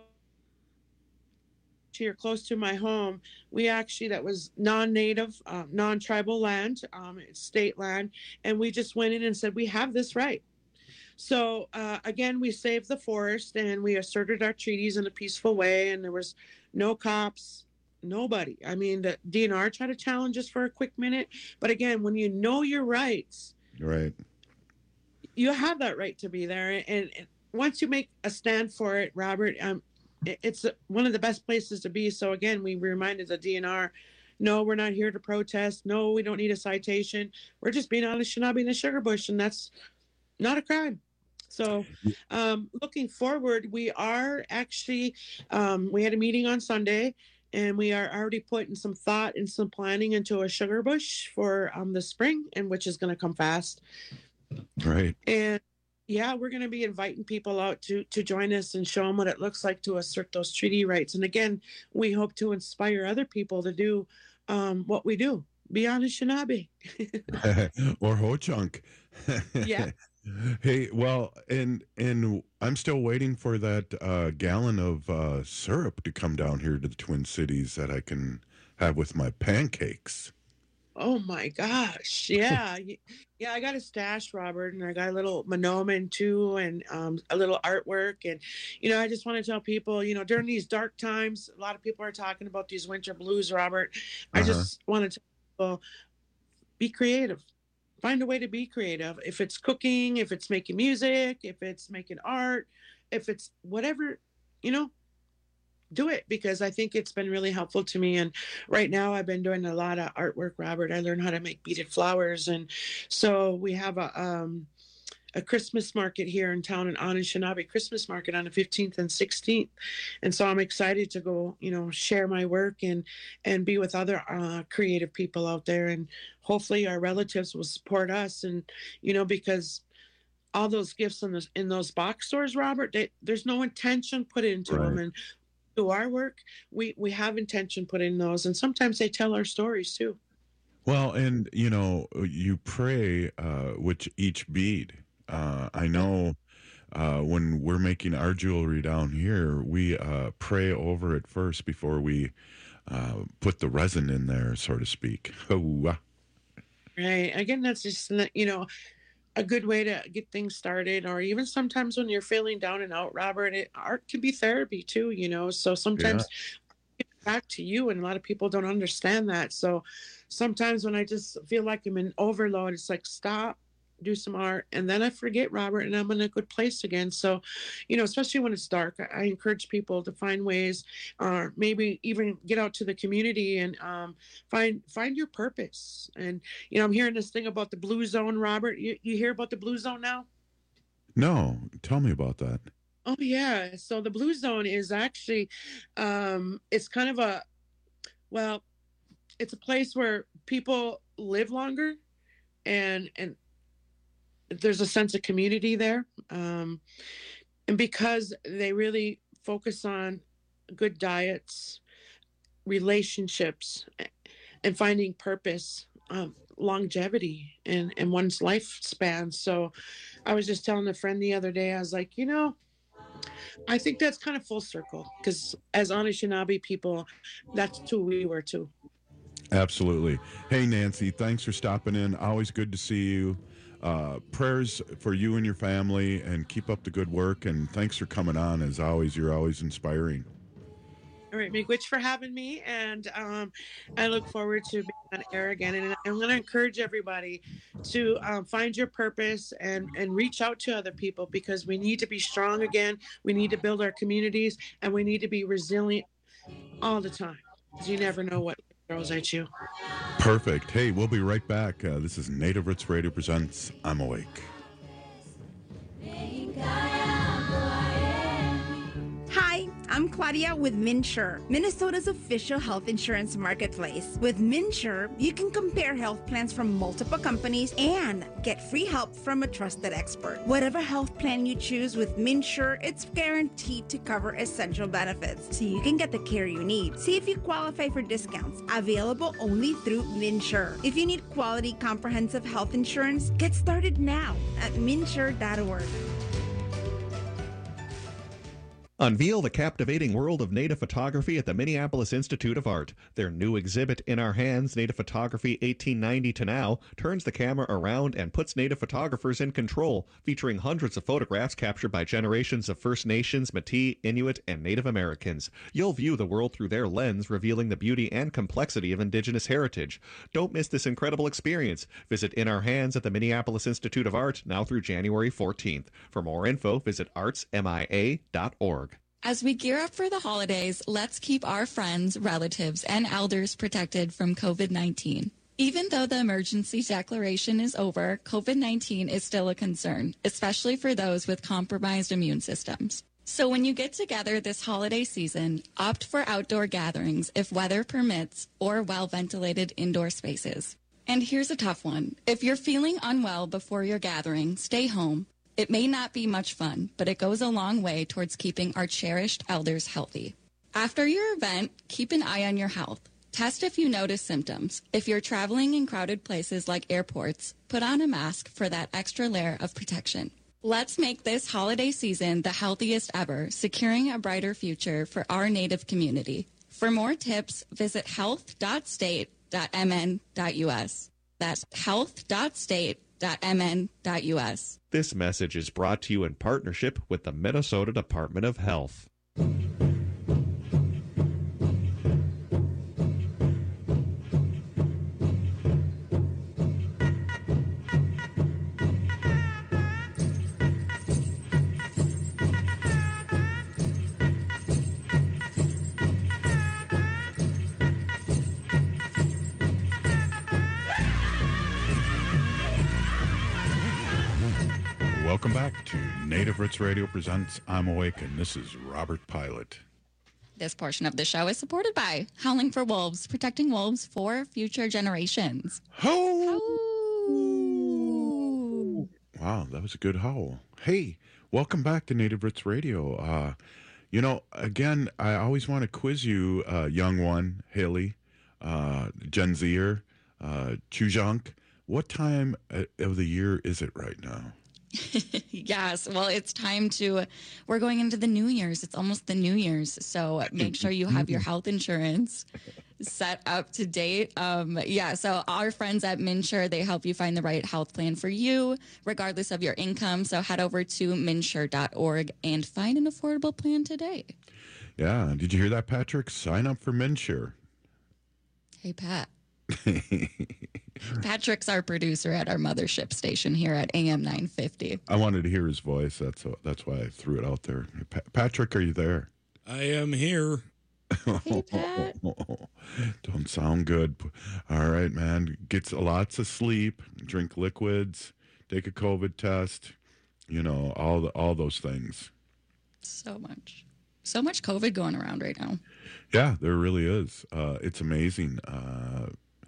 here close to my home, we actually, that was non-native, uh, non-tribal land, um, it's state land, and we just went in and said, we have this right. So uh, again, we saved the forest and we asserted our treaties in a peaceful way, and there was no cops, nobody. I mean, the D N R tried to challenge us for a quick minute, but again, when you know your rights, Right. you have that right to be there. And, and once you make a stand for it, Robert, um, it, it's one of the best places to be. So again, we reminded the D N R, no, we're not here to protest. No, we don't need a citation. We're just being Anishinaabe in the sugar bush, and that's not a crime. So um, looking forward, we are actually, um, we had a meeting on Sunday, and we are already putting some thought and some planning into a sugar bush for um, the spring, and which is going to come fast. Right. And yeah, we're going to be inviting people out to to join us and show them what it looks like to assert those treaty rights. And again, we hope to inspire other people to do um, what we do, be Anishinaabe. Or Ho-Chunk. Yeah. Hey, well, and and I'm still waiting for that uh, gallon of uh, syrup to come down here to the Twin Cities that I can have with my pancakes. Oh my gosh. Yeah. Y- yeah. I got a stash, Robert, and I got a little monoman too, and um, a little artwork. And, you know, I just want to tell people, you know, during these dark times, a lot of people are talking about these winter blues, Robert. I Uh-huh. just want to tell people, be creative. Find a way to be creative. If it's cooking, if it's making music, if it's making art, if it's whatever, you know, do it, because I think it's been really helpful to me. And right now I've been doing a lot of artwork, Robert. I learned how to make beaded flowers. And so we have a, um, a Christmas market here in town, an Anishinaabe Christmas market on the fifteenth and sixteenth. And so I'm excited to go, you know, share my work and, and be with other uh, creative people out there. And hopefully our relatives will support us. And, you know, because all those gifts in those, in those box stores, Robert, they, there's no intention put into Right. them. And to our work, we, we have intention put in those. And sometimes they tell our stories too. Well, and you know, you pray uh, with each bead. Uh, I know uh, when we're making our jewelry down here, we uh, pray over it first before we uh, put the resin in there, so to speak. Oh, Right. Again, that's just, you know, a good way to get things started. Or even sometimes when you're feeling down and out, Robert, it, art can be therapy too, you know. So sometimes yeah. back to you, and a lot of people don't understand that. So sometimes when I just feel like I'm in overload, it's like, stop, do some art, and then I forget, Robert, and I'm in a good place again. So, you know, especially when it's dark, I, I encourage people to find ways, or maybe even get out to the community and um, find find your purpose. And, you know, I'm hearing this thing about the Blue Zone, Robert. You, you hear about the Blue Zone now? no, tell me about that. Oh, yeah. So the Blue Zone is actually, um, it's kind of a, well, it's a place where people live longer, and, and, there's a sense of community there. Um, and because they really focus on good diets, relationships, and finding purpose, um, longevity in, in one's lifespan. So I was just telling a friend the other day, I was like, you know, I think that's kind of full circle, because as Anishinaabe people, that's who we were too. Absolutely. Hey, Nancy, thanks for stopping in. Always good to see you. Uh, prayers for you and your family, and keep up the good work. And thanks for coming on. As always, you're always inspiring. All right, Miigwech, for having me, and um, I look forward to being on air again. And I'm going to encourage everybody to um, find your purpose and, and reach out to other people, because we need to be strong again. We need to build our communities, and we need to be resilient all the time, because you never know what throws at you. Perfect. Hey, we'll be right back. Uh, this is Native Roots Radio presents I'm Awake. Hi, I'm Claudia with MinSure, Minnesota's official health insurance marketplace. With MinSure, you can compare health plans from multiple companies and get free help from a trusted expert. Whatever health plan you choose with MinSure, it's guaranteed to cover essential benefits, so you can get the care you need. See if you qualify for discounts, available only through MinSure. If you need quality, comprehensive health insurance, get started now at minsure dot org. Unveil the captivating world of native photography at the Minneapolis Institute of Art. Their new exhibit, In Our Hands, Native Photography eighteen ninety to Now, turns the camera around and puts native photographers in control, featuring hundreds of photographs captured by generations of First Nations, Métis, Inuit, and Native Americans. You'll view the world through their lens, revealing the beauty and complexity of Indigenous heritage. Don't miss this incredible experience. Visit In Our Hands at the Minneapolis Institute of Art now through January fourteenth. For more info, visit arts m i a dot org. As we gear up for the holidays, let's keep our friends, relatives, and elders protected from COVID nineteen. Even though the emergency declaration is over, COVID nineteen is still a concern, especially for those with compromised immune systems. So when you get together this holiday season, opt for outdoor gatherings if weather permits, or well-ventilated indoor spaces. And here's a tough one. If you're feeling unwell before your gathering, stay home. It may not be much fun, but it goes a long way towards keeping our cherished elders healthy. After your event, keep an eye on your health. Test if you notice symptoms. If you're traveling in crowded places like airports, put on a mask for that extra layer of protection. Let's make this holiday season the healthiest ever, securing a brighter future for our Native community. For more tips, visit health dot state dot m n dot u s. That's health dot state dot m n dot u s. This message is brought to you in partnership with the Minnesota Department of Health. Welcome back to Native Roots Radio presents I'm Awake, and this is Robert Pilot. This portion of the show is supported by Howling for Wolves, protecting wolves for future generations. Howl! Wow, that was a good howl. Hey, welcome back to Native Roots Radio. Uh, you know, again, I always want to quiz you, uh, young one, Haley, uh, Gen Zer. uh, Chujank. What time of the year is it right now? Yes, well, it's time to, we're going into the New Year's. It's almost the New Year's. So make sure you have your health insurance set up to date. Um, yeah, so our friends at MNsure, they help you find the right health plan for you, regardless of your income. So head over to mnsure dot org and find an affordable plan today. Yeah, did you hear that, Patrick? Sign up for MNsure. Hey, Pat. Patrick's our producer at our mothership station here at A M nine fifty. I wanted to hear his voice. That's that's why I threw it out there. Pa- Patrick, are you there? I am here. Hey, Pat. Don't sound good. All right, man. Get lots of sleep. Drink liquids. Take a COVID test. You know, all the all those things. So much. So much COVID going around right now. Yeah, there really is. Uh, it's amazing. Uh,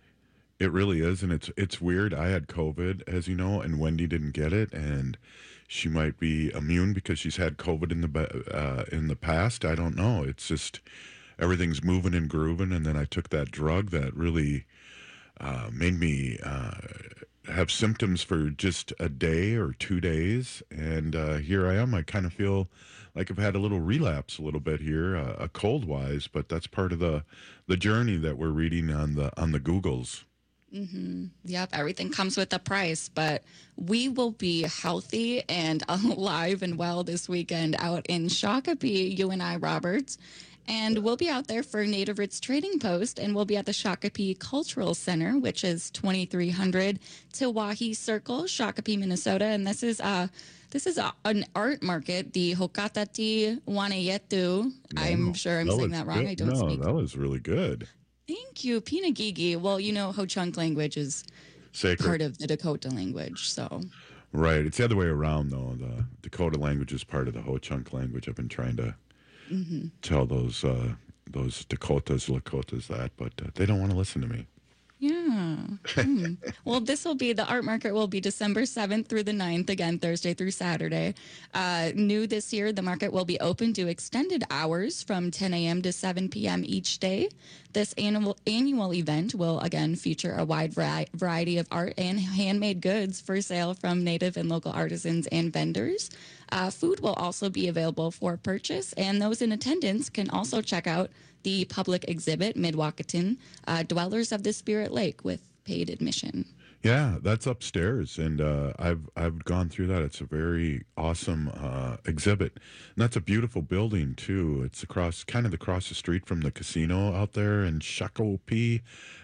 it really is, and it's it's weird. I had COVID, as you know, and Wendy didn't get it, and she might be immune because she's had COVID in the uh, in the past. I don't know. It's just everything's moving and grooving, and then I took that drug that really uh, made me uh, have symptoms for just a day or two days, and uh, here I am. I kind of feel like I've had a little relapse a little bit here, uh, a cold wise, but that's part of the the journey that we're reading on the on the Googles. Mm-hmm. Yep, everything comes with a price, but we will be healthy and alive and well this weekend out in Shakopee, you and I, Roberts. And we'll be out there for Native Roots Trading Post, and we'll be at the Shakopee Cultural Center, which is twenty-three hundred Tiwahi Circle, Shakopee, Minnesota. And this is uh this is a, an art market, the Hokatati Waneyetu. I'm sure I'm That saying was that wrong. good. I don't no, speak. that was really good. Thank you, Pinagigi. Well, you know, Ho-Chunk language is Sacred. part of the Dakota language, so. Right. It's the other way around, though. The Dakota language is part of the Ho-Chunk language. I've been trying to Mm-hmm. tell those uh, those Dakotas, Lakotas that, but uh, they don't want to listen to me. Yeah. Hmm. Well, this will be, the art market will be December seventh through the ninth, again, Thursday through Saturday. Uh, new this year, the market will be open to extended hours from ten a.m. to seven p.m. each day. This annual annual event will, again, feature a wide vari- variety of art and handmade goods for sale from Native and local artisans and vendors. Uh, food will also be available for purchase, and those in attendance can also check out the public exhibit, Midwakaton, uh, Dwellers of the Spirit Lake, with paid admission. Yeah, that's upstairs, and uh, I've I've gone through that. It's a very awesome uh, exhibit, and that's a beautiful building too. It's across, kind of across the street from the casino out there in Shakopee,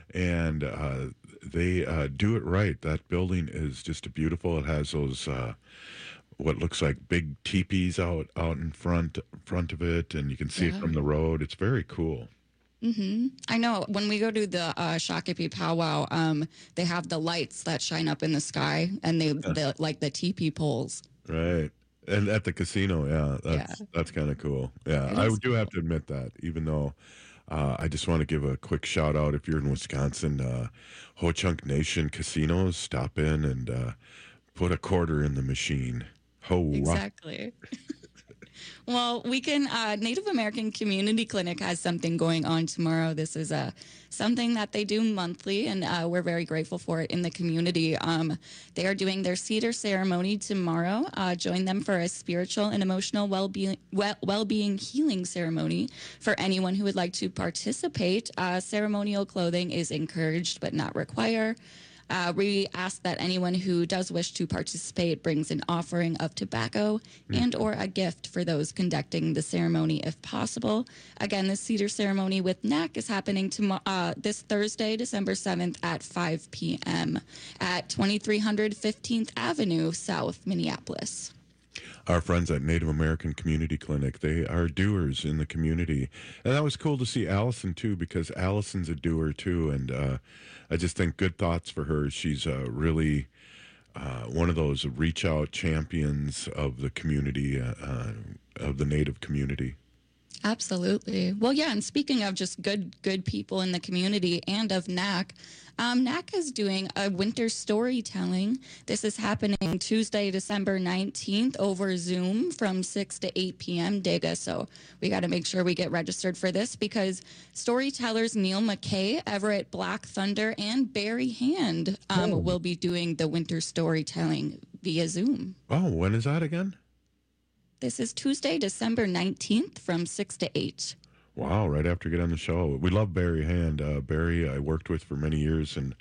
and uh, they uh, do it right. That building is just beautiful. It has those uh, what looks like big teepees out out in front front of it, and you can see Yeah. it from the road. It's very cool. Mm-hmm. I know when we go to the uh, Shakopee powwow, um, they have the lights that shine up in the sky, and they the, like the teepee poles. Right. And at the casino, yeah, that's Yeah. that's kind of cool. Yeah, It I is do have to admit that, even though uh, I just want to give a quick shout out. If you're in Wisconsin, uh, Ho-Chunk Nation casinos, stop in and uh, put a quarter in the machine. Ho! Exactly. Well, we can. Uh, Native American Community Clinic has something going on tomorrow. This is a something that they do monthly, and uh, we're very grateful for it in the community. Um, they are doing their cedar ceremony tomorrow. Uh, join them for a spiritual and emotional well-being, well, well-being healing ceremony for anyone who would like to participate. Uh, ceremonial clothing is encouraged but not required. Uh, we ask that anyone who does wish to participate brings an offering of tobacco and or a gift for those conducting the ceremony if possible. Again, the cedar ceremony with N A C is happening tomorrow, uh, this Thursday, December seventh at five p.m. at twenty-three hundred fifteenth Avenue, South Minneapolis. Our friends at Native American Community Clinic, they are doers in the community. And that was cool to see Allison, too, because Allison's a doer, too. And uh, I just think good thoughts for her. She's uh, really uh, one of those reach-out champions of the community, uh, uh, of the Native community. Absolutely. Well, yeah, and speaking of just good good people in the community and of N A C, um, N A C is doing a winter storytelling. This is happening Tuesday, December nineteenth over Zoom from six to eight p.m. Dega. So we got to make sure we get registered for this because storytellers Neil McKay, Everett Black Thunder, and Barry Hand um, oh. will be doing the winter storytelling via Zoom. Oh, when is that again? This is Tuesday, December nineteenth from six to eight. Wow, right after you get on the show. We love Barry Hand. Uh, Barry I worked with for many years, and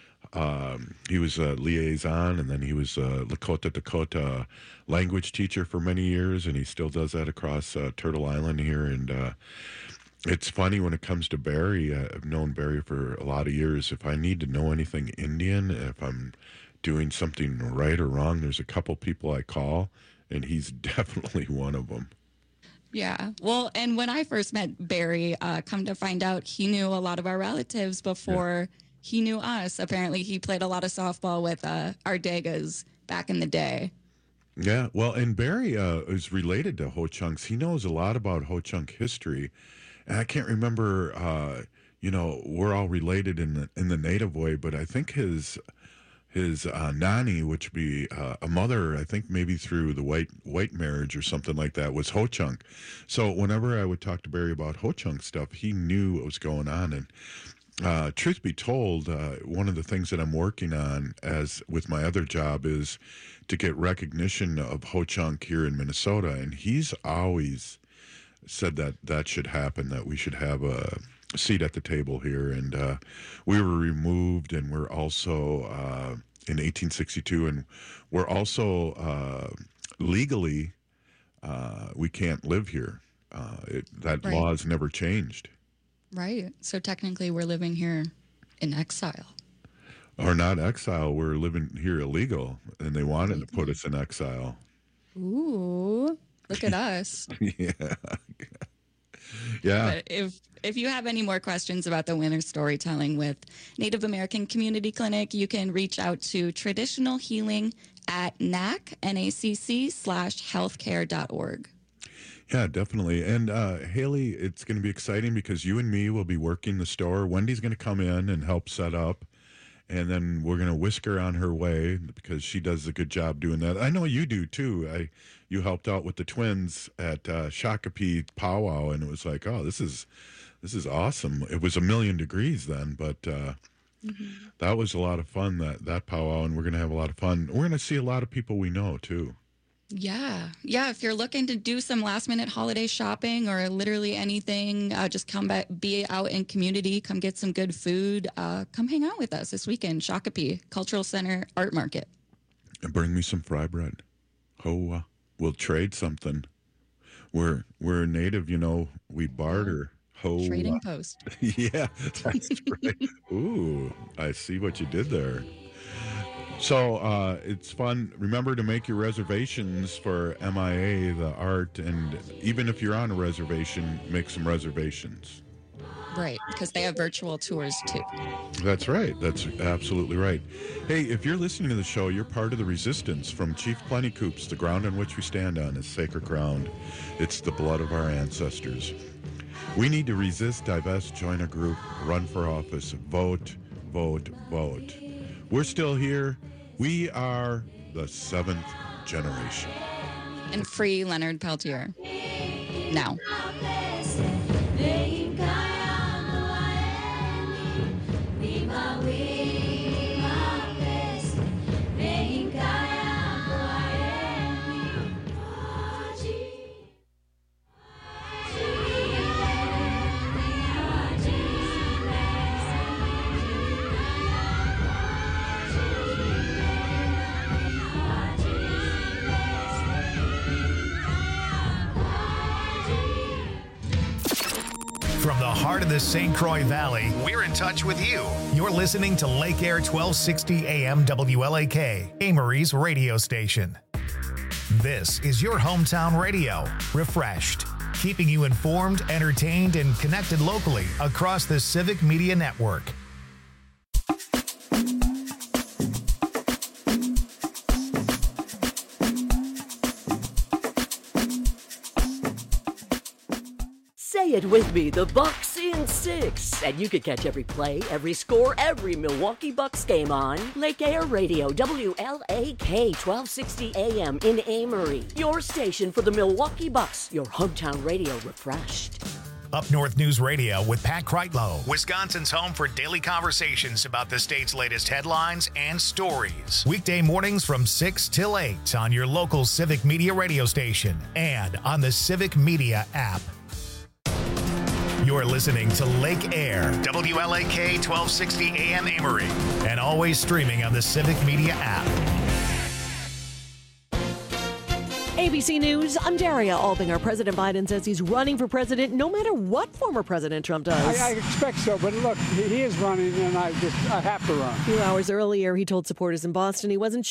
um, he was a liaison, and then he was a Lakota Dakota language teacher for many years, and he still does that across uh, Turtle Island here. And uh, it's funny when it comes to Barry. uh, I've known Barry for a lot of years. If I need to know anything Indian, if I'm doing something right or wrong, there's a couple people I call, and he's definitely one of them. Yeah. Well, and when I first met Barry, uh, come to find out, he knew a lot of our relatives before yeah. he knew us. Apparently, he played a lot of softball with uh, our Degas back in the day. Yeah. Well, and Barry uh, is related to Ho Chunks. He knows a lot about Ho Chunk history. And I can't remember, uh, you know, we're all related in the, in the native way, but I think his... His uh, nani, which would be uh, a mother, I think maybe through the white white marriage or something like that, was Ho Chunk. So whenever I would talk to Barry about Ho Chunk stuff, he knew what was going on. And uh, truth be told, uh, one of the things that I'm working on as with my other job is to get recognition of Ho Chunk here in Minnesota. And he's always said that that should happen, that we should have a seat at the table here. And uh, we were removed, and we're also uh, in eighteen sixty-two, and we're also uh, legally uh, we can't live here. Uh, it, that right. law has never changed. Right. So technically, we're living here in exile. Or not exile. We're living here illegal, and they wanted to put us in exile. Ooh, look at us. Yeah. Yeah. But if if you have any more questions about the winter storytelling with Native American Community Clinic, you can reach out to traditional healing at NAC, N A C C slash healthcare dot org. Yeah, definitely. And uh, Haley, it's going to be exciting because you and me will be working the store. Wendy's going to come in and help set up. And then we're going to whisk her on her way because she does a good job doing that. I know you do, too. I You helped out with the twins at uh, Shakopee Powwow, and it was like, oh, this is this is awesome. It was a million degrees then, but uh, mm-hmm. that was a lot of fun, that, that powwow, and we're going to have a lot of fun. We're going to see a lot of people we know, too. Yeah. Yeah. If you're looking to do some last minute holiday shopping or literally anything, uh, just come back, be out in community, come get some good food. Uh, come hang out with us this weekend, Shakopee Cultural Center Art Market. And bring me some fry bread. Oh, uh, we'll trade something. We're, we're native, you know, we barter. Ho, Trading uh, post. Yeah, that's right. Ooh, I see what you did there. So uh, it's fun. Remember to make your reservations for M I A, the art, and even if you're on a reservation, make some reservations. Right, because they have virtual tours too. That's right. That's absolutely right. Hey, if you're listening to the show, you're part of the resistance from Chief Plentycoops. The ground on which we stand on is sacred ground. It's the blood of our ancestors. We need to resist, divest, join a group, run for office, vote, vote, vote. We're still here. We are the seventh generation. And free Leonard Peltier. Now. From the heart of the Saint Croix Valley, we're in touch with you. You're listening to Lake Air twelve sixty A M W L A K, Amory's radio station. This is your hometown radio, refreshed, keeping you informed, entertained, and connected locally across the Civic Media Network. Say it with me, the Bucks in six. And you can catch every play, every score, every Milwaukee Bucks game on Lake Air Radio, W L A K, twelve sixty A M in Amory. Your station for the Milwaukee Bucks, your hometown radio refreshed. Up North News Radio with Pat Kreitlow, Wisconsin's home for daily conversations about the state's latest headlines and stories. Weekday mornings from six till eight on your local Civic Media radio station and on the Civic Media app. You're listening to Lake Air, W L A K twelve sixty A M Amory, and always streaming on the Civic Media app. A B C News, I'm Daria Albinger. President Biden says he's running for president no matter what former President Trump does. I, I expect so, but look, he is running, and I just I have to run. A few hours earlier, he told supporters in Boston he wasn't